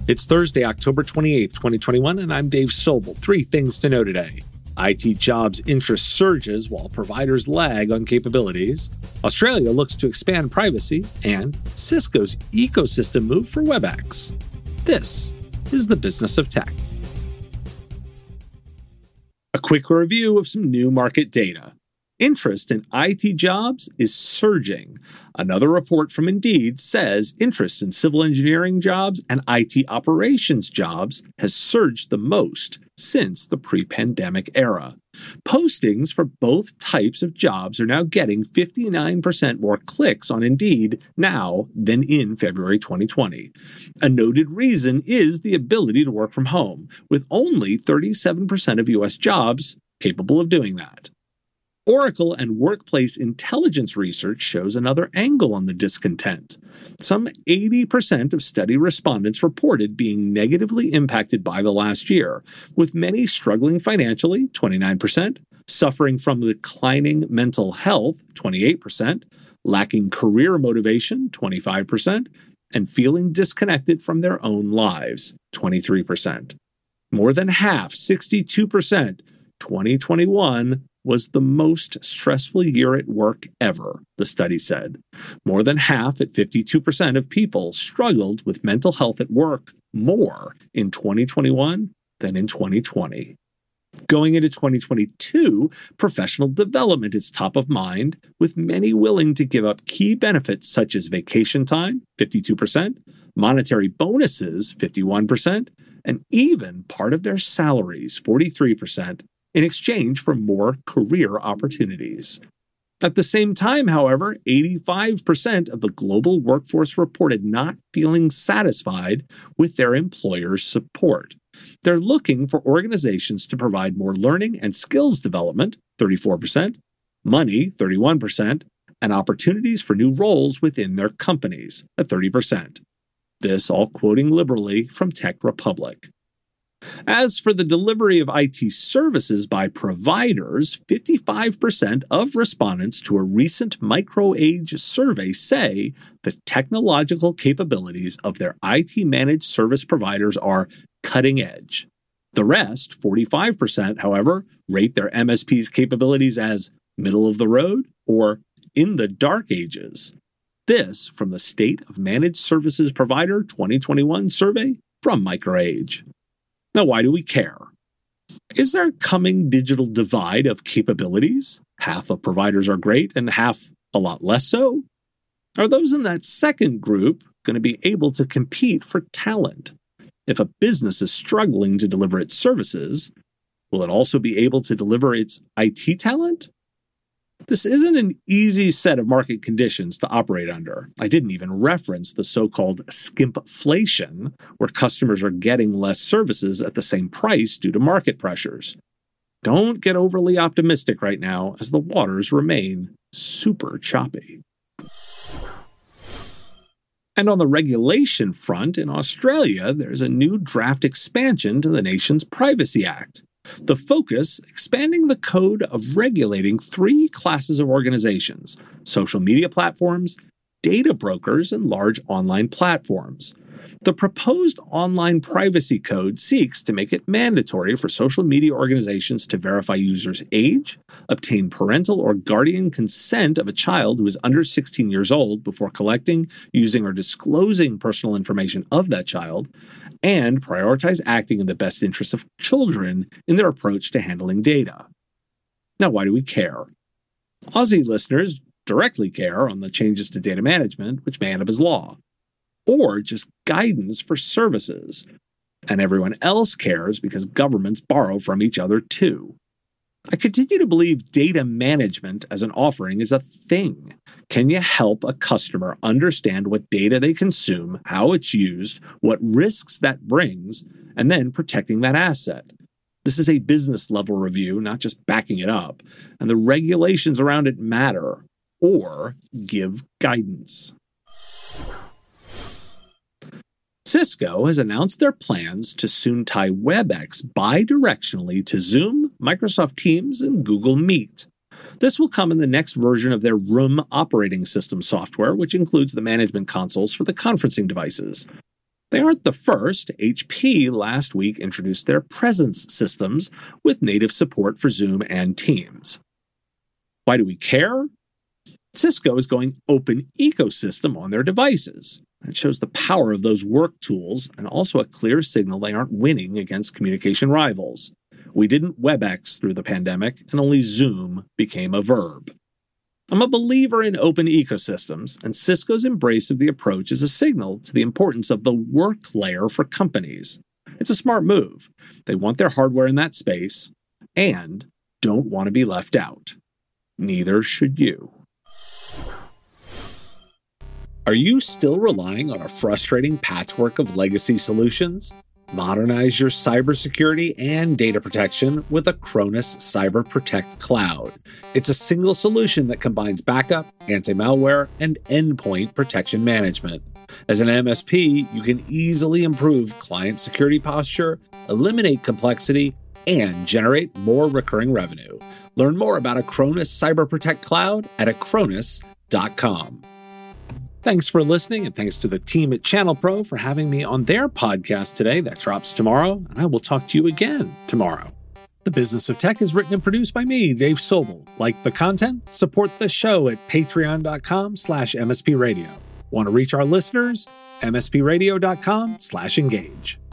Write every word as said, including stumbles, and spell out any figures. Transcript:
It's Thursday, October twenty-eighth, twenty twenty-one, and I'm Dave Sobel. Three things to know today. I T jobs interest surges while providers lag on capabilities. Australia looks to expand privacy, and Cisco's ecosystem move for WebEx. This is the Business of Tech. A quick review of some new market data. Interest in I T jobs is surging. Another report from Indeed says interest in civil engineering jobs and I T operations jobs has surged the most since the pre-pandemic era. Postings for both types of jobs are now getting fifty-nine percent more clicks on Indeed now than in February twenty twenty. A noted reason is the ability to work from home, with only thirty-seven percent of U S jobs capable of doing that. Oracle and Workplace Intelligence research shows another angle on the discontent. Some eighty percent of study respondents reported being negatively impacted by the last year, with many struggling financially, twenty-nine percent, suffering from declining mental health, twenty-eight percent, lacking career motivation, twenty-five percent, and feeling disconnected from their own lives, twenty-three percent. More than half, sixty-two percent, twenty twenty-one was the most stressful year at work ever, the study said. More than half, at fifty-two percent of people, struggled with mental health at work more in twenty twenty-one than in twenty twenty. Going into twenty twenty-two, professional development is top of mind, with many willing to give up key benefits such as vacation time, fifty-two percent, monetary bonuses, fifty-one percent, and even part of their salaries, forty-three percent, in exchange for more career opportunities. At the same time, however, eighty-five percent of the global workforce reported not feeling satisfied with their employer's support. They're looking for organizations to provide more learning and skills development, thirty-four percent, money, thirty-one percent, and opportunities for new roles within their companies, at thirty percent. This all quoting liberally from Tech Republic. As for the delivery of I T services by providers, fifty-five percent of respondents to a recent MicroAge survey say the technological capabilities of their I T managed service providers are cutting edge. The rest, forty-five percent, however, rate their M S P's capabilities as middle of the road or in the dark ages. This from the State of Managed Services Provider twenty twenty-one survey from MicroAge. Now, why do we care? Is there a coming digital divide of capabilities? Half of providers are great and half a lot less so? Are those in that second group going to be able to compete for talent? If a business is struggling to deliver its services, will it also be able to deliver its I T talent? This isn't an easy set of market conditions to operate under. I didn't even reference the so-called skimpflation, where customers are getting less services at the same price due to market pressures. Don't get overly optimistic right now, as the waters remain super choppy. And on the regulation front, in Australia, there's a new draft expansion to the nation's Privacy Act. The focus, expanding the code of regulating three classes of organizations: social media platforms, data brokers, and large online platforms. The proposed online privacy code seeks to make it mandatory for social media organizations to verify users' age, obtain parental or guardian consent of a child who is under sixteen years old before collecting, using, or disclosing personal information of that child, and prioritize acting in the best interests of children in their approach to handling data. Now, why do we care? Aussie listeners directly care on the changes to data management, which may end up as law, or just guidance for services. And everyone else cares because governments borrow from each other too. I continue to believe data management as an offering is a thing. Can you help a customer understand what data they consume, how it's used, what risks that brings, and then protecting that asset? This is a business level review, not just backing it up, and the regulations around it matter, or give guidance. Cisco has announced their plans to soon tie WebEx bidirectionally to Zoom, Microsoft Teams, and Google Meet. This will come in the next version of their Room operating system software, which includes the management consoles for the conferencing devices. They aren't the first. H P last week introduced their Presence systems with native support for Zoom and Teams. Why do we care? Cisco is going open ecosystem on their devices. It shows the power of those work tools and also a clear signal they aren't winning against communication rivals. We didn't WebEx through the pandemic, and only Zoom became a verb. I'm a believer in open ecosystems, and Cisco's embrace of the approach is a signal to the importance of the work layer for companies. It's a smart move. They want their hardware in that space and don't want to be left out. Neither should you. Are you still relying on a frustrating patchwork of legacy solutions? Modernize your cybersecurity and data protection with Acronis Cyber Protect Cloud. It's a single solution that combines backup, anti-malware, and endpoint protection management. As an M S P, you can easily improve client security posture, eliminate complexity, and generate more recurring revenue. Learn more about Acronis Cyber Protect Cloud at acronis dot com. Thanks for listening, and thanks to the team at Channel Pro for having me on their podcast today that drops tomorrow, and I will talk to you again tomorrow. The Business of Tech is written and produced by me, Dave Sobel. Like the content? Support the show at patreon.com slash MSP Radio. Want to reach our listeners? mspradio.com slash engage.